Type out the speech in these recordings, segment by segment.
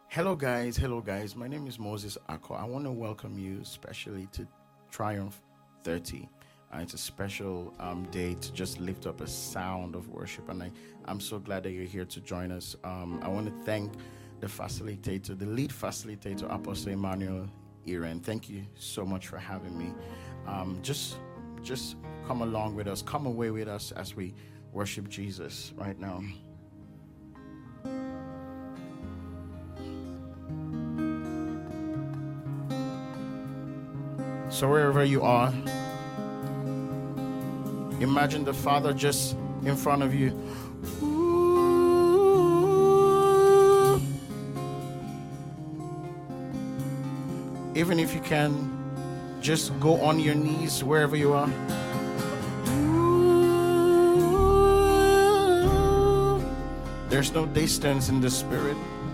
Hello guys. My name is Moses Ako. I want to welcome you especially to Triumph 30. It's a special day to just lift up a sound of worship, and I'm so glad that you're here to join us. I want to thank the facilitator, the lead facilitator, Apostle Emmanuel Iren. Thank you so much for having me. Just come along with us, come away with us as we worship Jesus right now. So wherever you are, imagine the Father just in front of you. Even if you can, just go on your knees wherever you are. There's no distance in the spirit.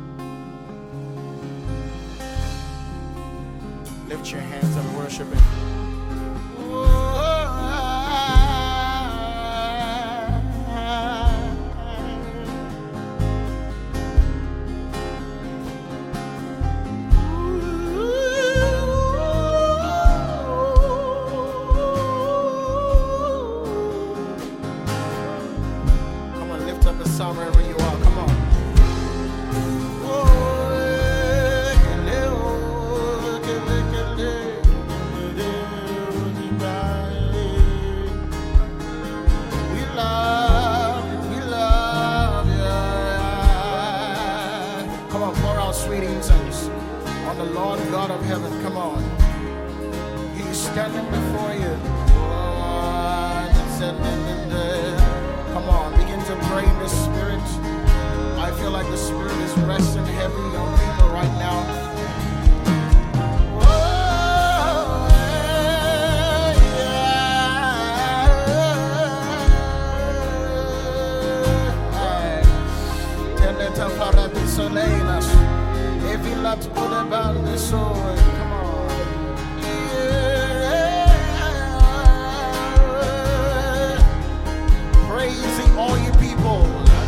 Lift your hands and worship Him. Come on, lift up a song wherever you are. Come on. On the Lord God of heaven, come on. He's standing before you. Come on, begin to pray in the Spirit. I feel like the Spirit is resting heavy on people right now. If you love to put about the soul, come on. Yeah. Praising all you people.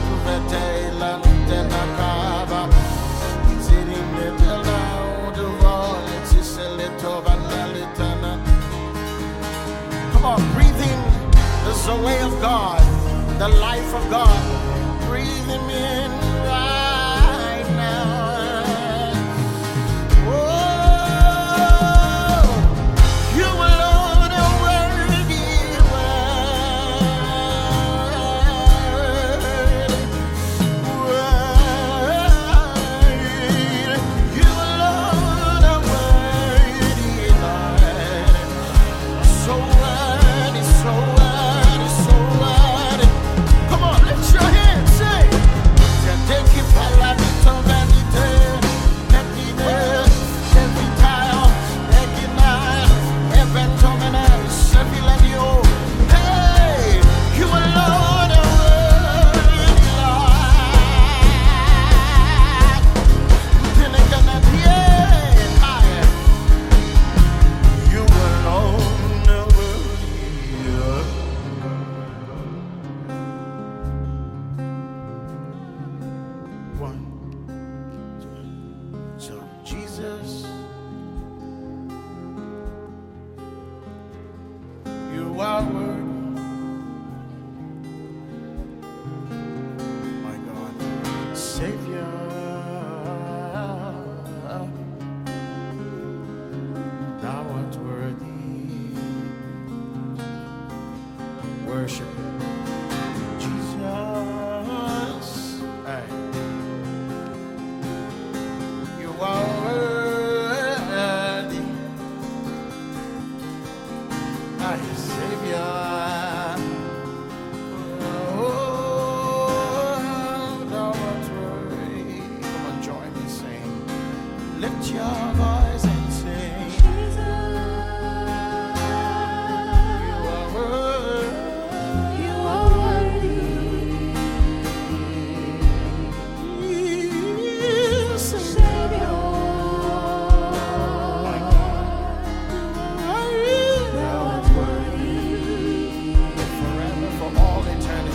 Come on, breathing the Zoe of God, the life of God. Breathe Him in right now.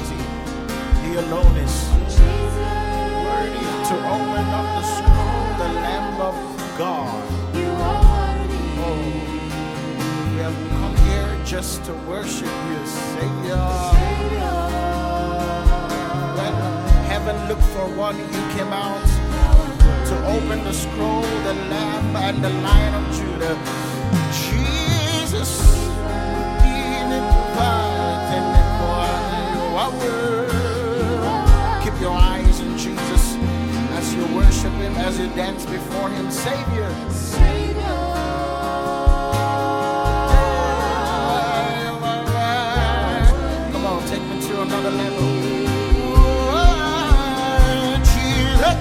He alone is worthy to open up the scroll, the God. Oh, we have come here just to worship you, Savior. When heaven looked for one, you came out to open the scroll, the Lamb and the Lion of Judah. Jesus, keep your eyes on Jesus as you worship him, as you dance before him. Savior, come on, take me to another level. Jesus,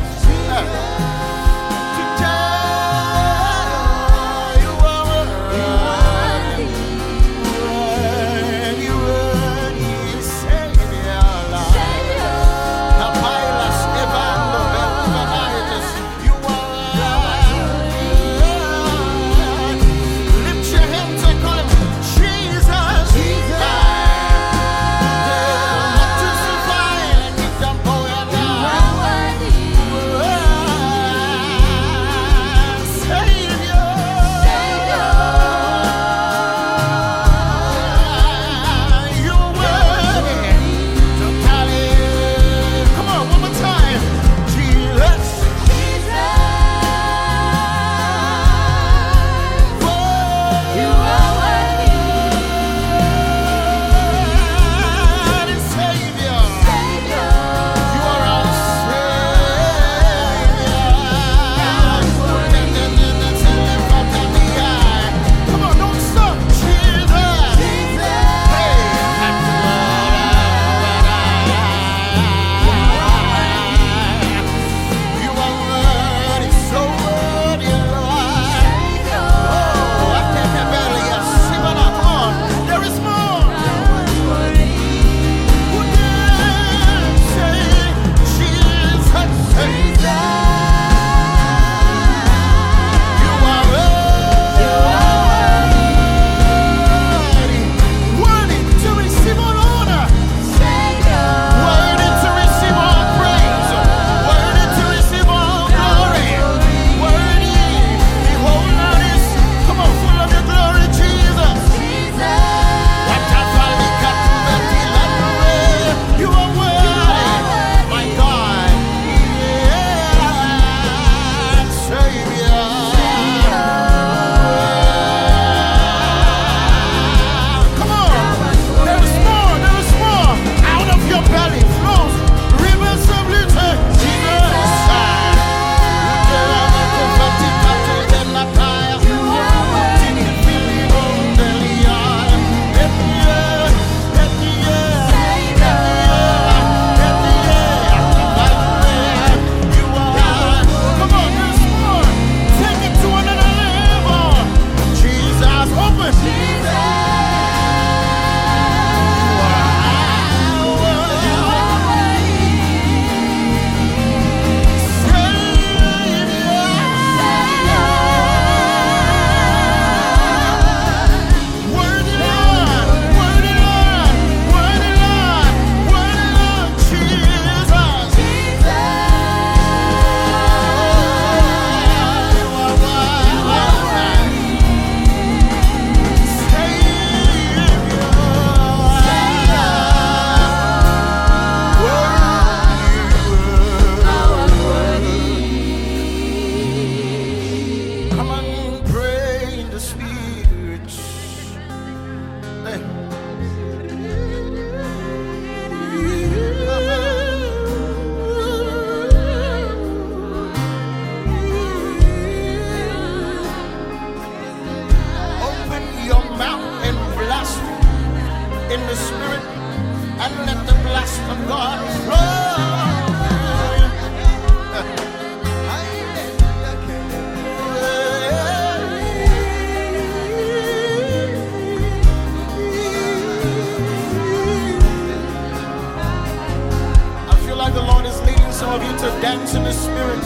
dance in the spirit.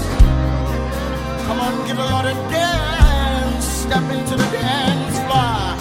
Come on, give the Lord a dance. Step into the dance floor.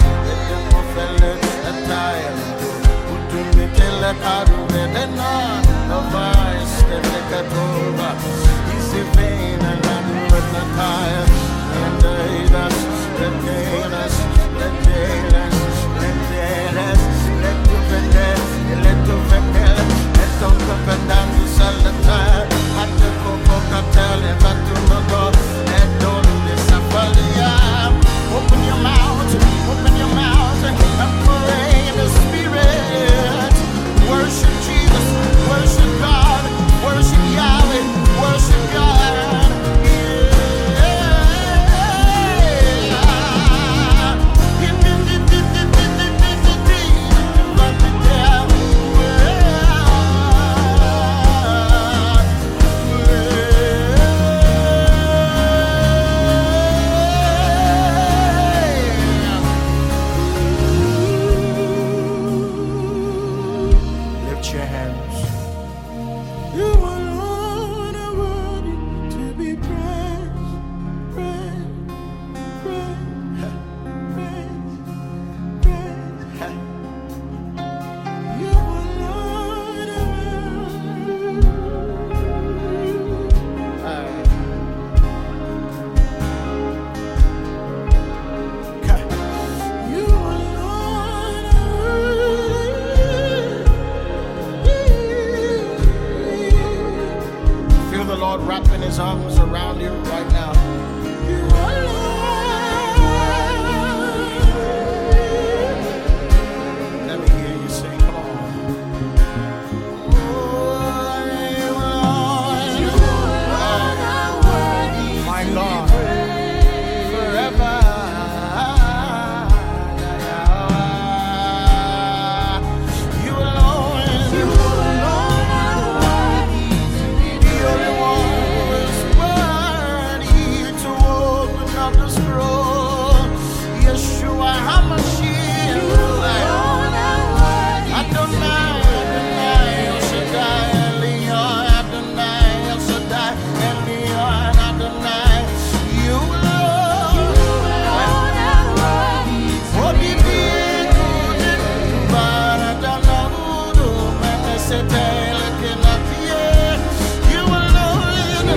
you right now. You alone. Let me hear you sing. Come on. My God, forever. You alone, the only one who is worthy to open up the scroll. Yeshua HaMashiach, Adonai, El Shaddai, Elion, Adonai, El Shaddai, Elion, Adonai. You alone, Holy be good, Baradanabudu, Menesetel, Kenapie. You alone,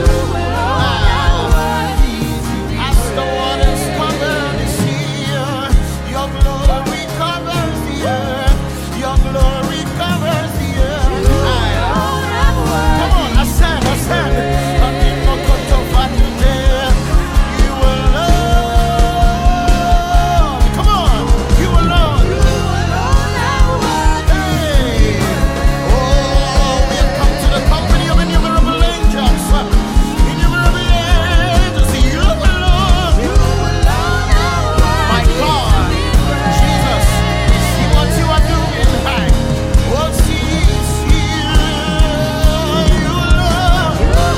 as the waters cover the sea, your glory covers the earth, your glory covers the earth. Come on, I said, I did not go to fight today. You alone, come on, you alone. Hey, oh, we have come to the company of innumerable angels. Innumerable angels, you alone. My God, Jesus, see what you are doing. Hey, oh, see, you alone.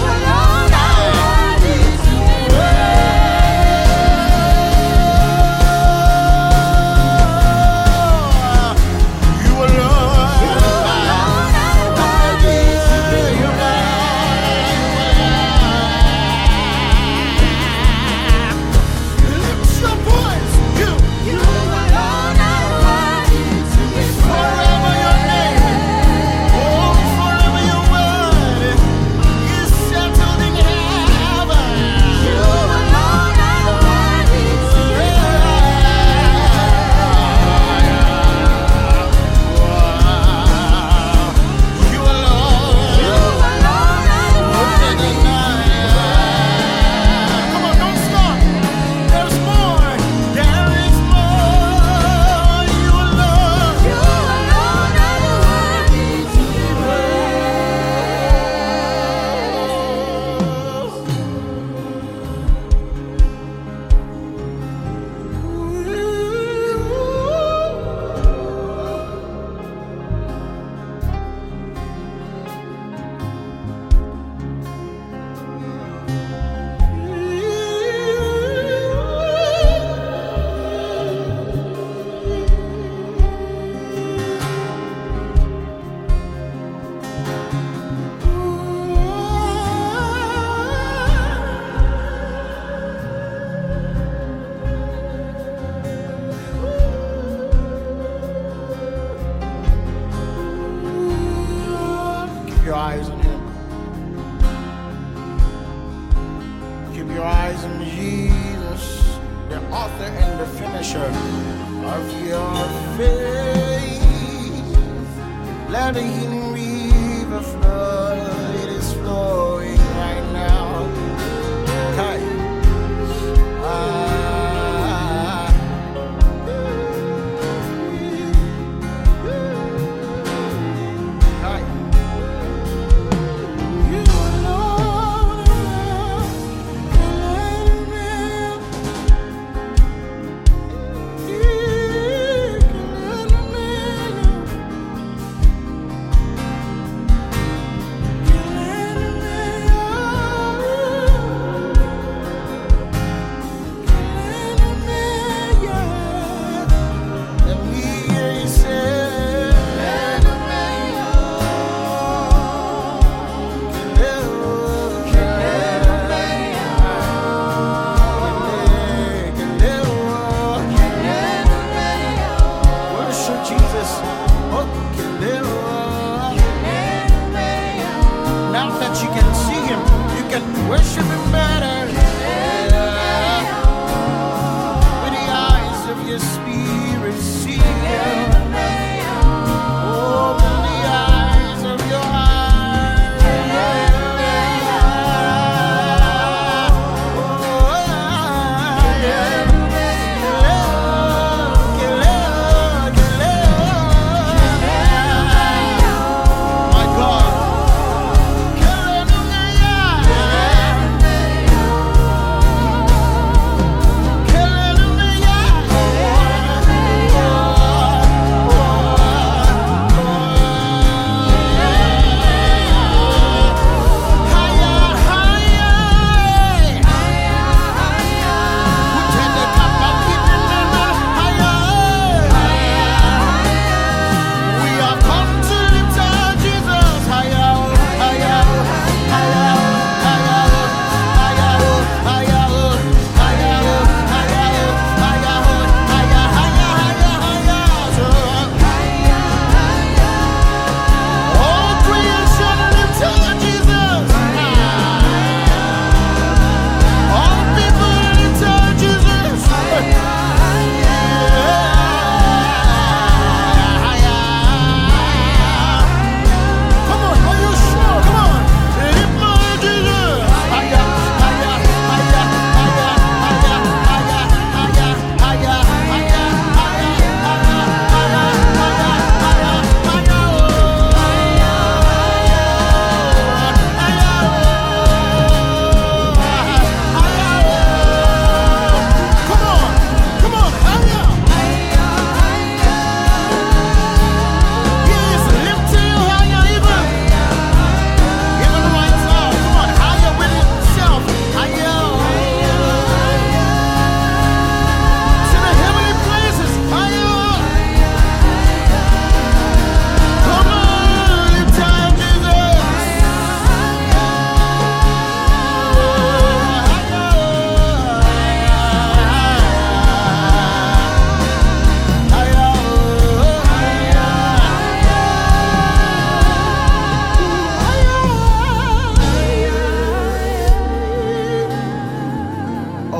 You lift your voice, you forever your name, oh forever your word is settled in heaven. You alone, come on, don't stop. There's more. There is more. You alone. Keep your eyes on him. Keep your eyes on Jesus, the author and the finisher of your faith. Let the healing river flow. It is flowing right now. Kai. Kai. You alone,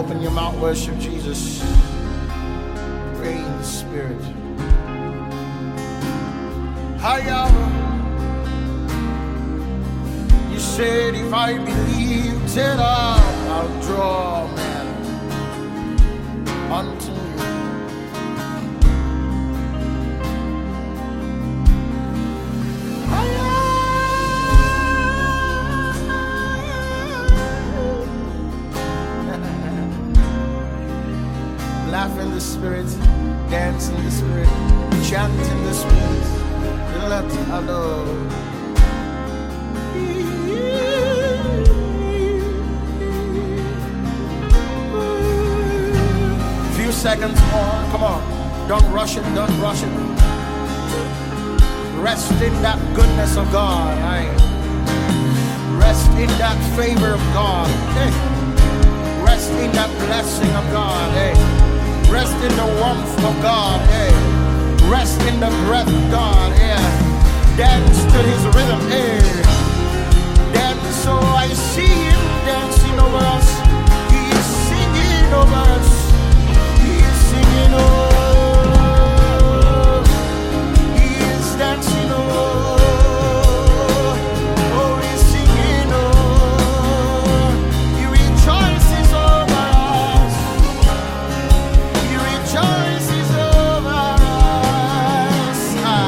open your mouth, worship Jesus. Pray in the Spirit. Higher. You said if I believe that I'll draw men unto you. Laugh in the Spirit, dance in the Spirit, chant in the Spirit. Let alone. Few seconds more. Come on. Don't rush it. Don't rush it. Rest in that goodness of God. Rest in that favor of God. Hey. Rest in that blessing of God. Hey. Rest in the warmth of God. Hey. Rest in the breath of God. Yeah. Dance to his rhythm. Hey. Dance so I see him dancing over us. He is singing over us. He is singing over. He is dancing over. Oh, he's singing over. He rejoices over us. He rejoices over us.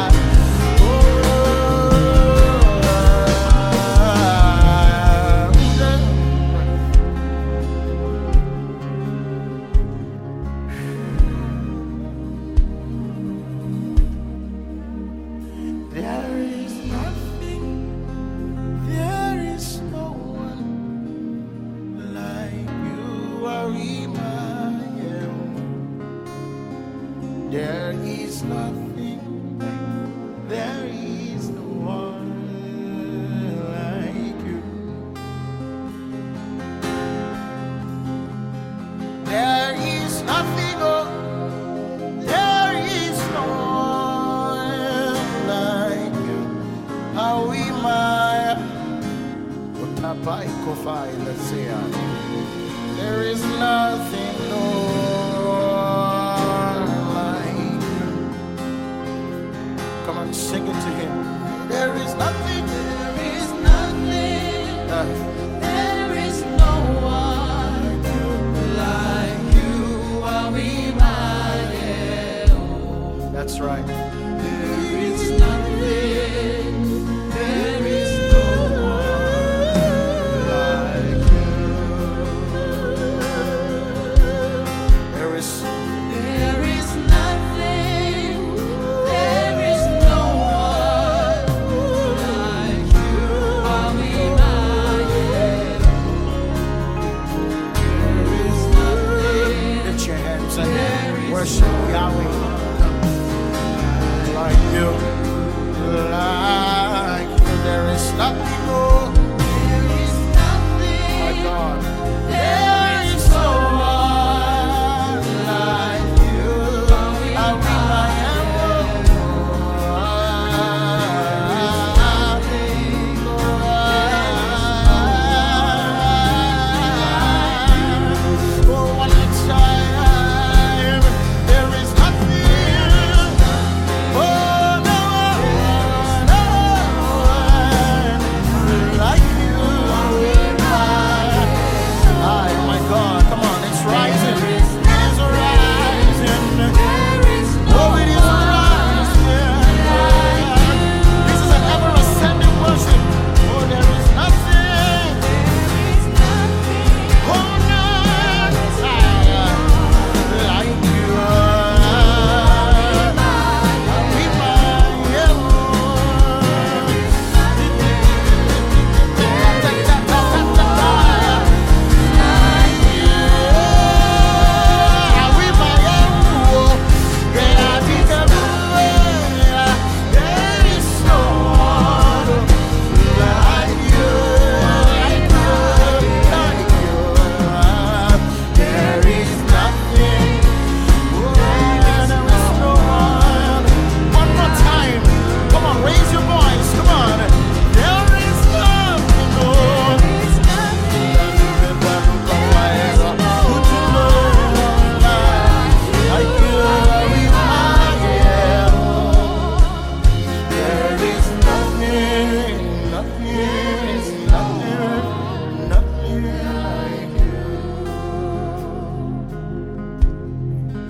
There is nothing, there is no one like you are Emmanuel. There is nothing, there is no one like you. There is nothing, oh, there is no one like you. How we might, let's say, there is nothing, no one like you. Come on, sing it to him. There is nothing, there is nothing, there is no one like you. How we might. That's right. There is nothing, there is no one like you. There is nothing, there is no one like you. How we might. There is nothing. Lift your hands and worship Yahweh. Like you, there is nothing more. There is nothing, my God. There is no one like you. How we Oh, no.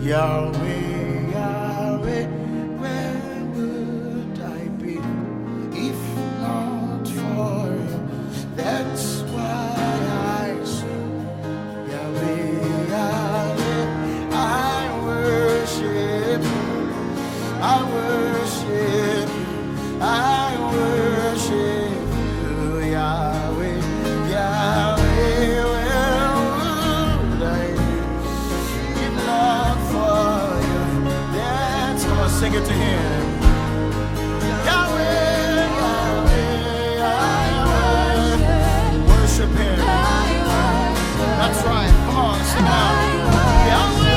Yahweh, Yahweh, where would I be if not for you? That's why I sing. Yahweh, Yahweh, I worship you. I worship you. I worship you, Yahweh, Yahweh, where would I be if not for you? That's, come on, sing it to him. Yahweh, Yahweh, I worship him. That's right, come on, sing out. Yahweh.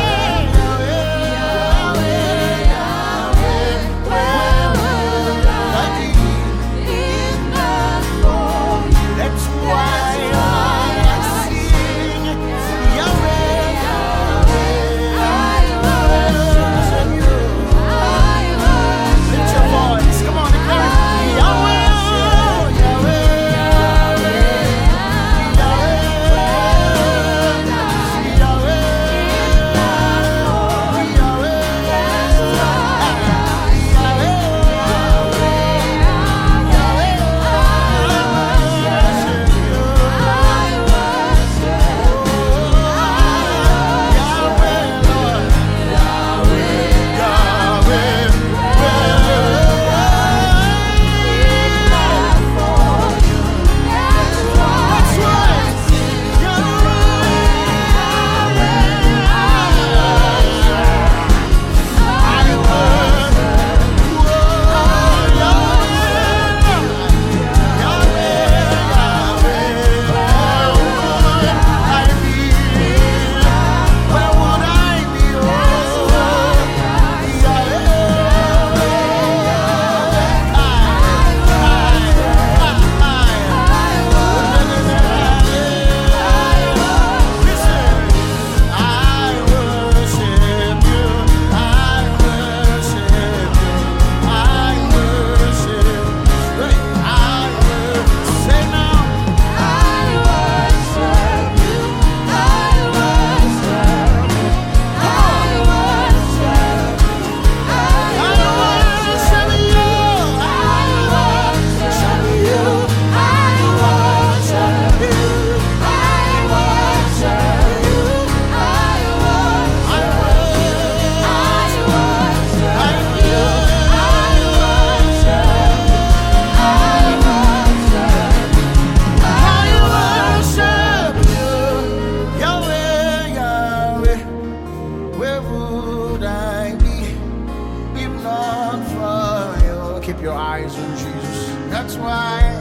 Keep your eyes on Jesus. That's why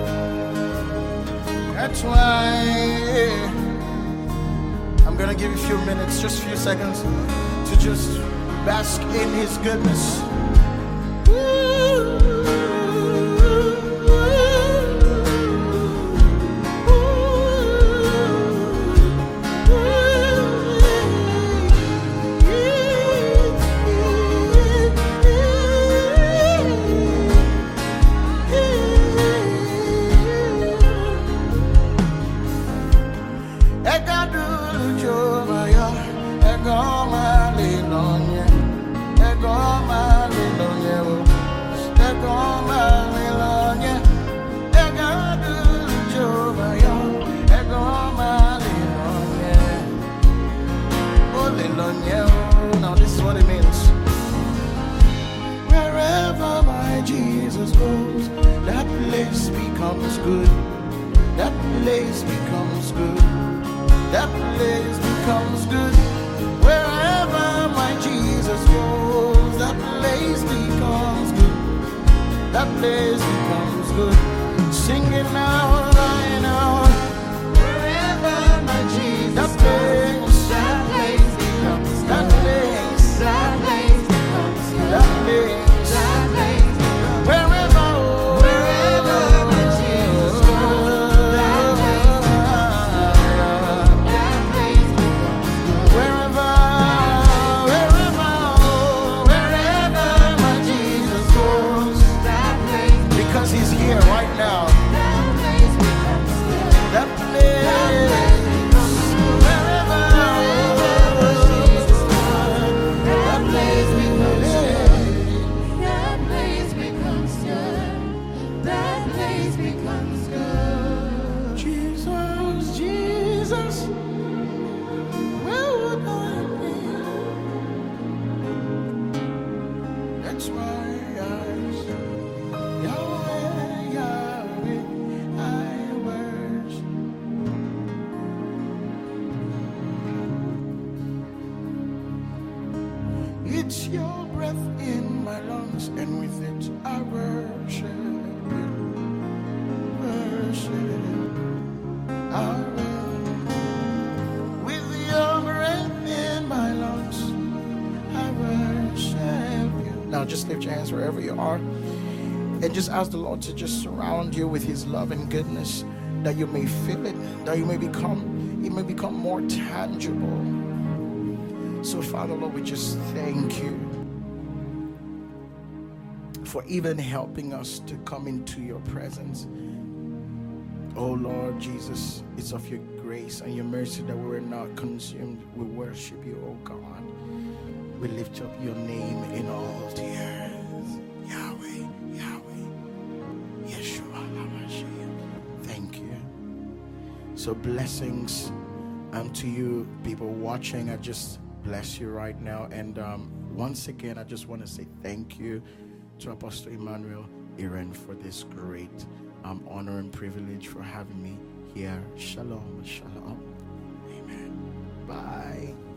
I'm gonna give you a few minutes, just a few seconds, to just bask in his goodness. Now this is what it means. Wherever my Jesus goes, that place becomes good. That place becomes good. That place becomes good. Wherever my Jesus goes, that place becomes good. That place becomes good. Singing out, crying out. Wherever my Jesus goes, that place becomes good. That place, that place becomes good. That place. He's here right now. close my eyes, Yahweh, Yahweh, I worship. It's your breath in my lungs, and with it I worship you. Worship, I will. With your breath in my lungs, I worship you. Now just lift your hands wherever you are and just ask the Lord to just surround you with his love and goodness, that you may feel it, that it may become more tangible. So Father, Lord, we just thank you for even helping us to come into your presence. Oh Lord Jesus, it's of your grace and your mercy that we were not consumed. We worship you, oh God. We lift up your name in all the earth. Yahweh, Yahweh, Yeshua HaMashiach. Thank you. So blessings to you people watching. I just bless you right now. And once again, I just want to say thank you to Apostle Emmanuel Iren for this great honor and privilege for having me here. Shalom, shalom. Amen. Bye.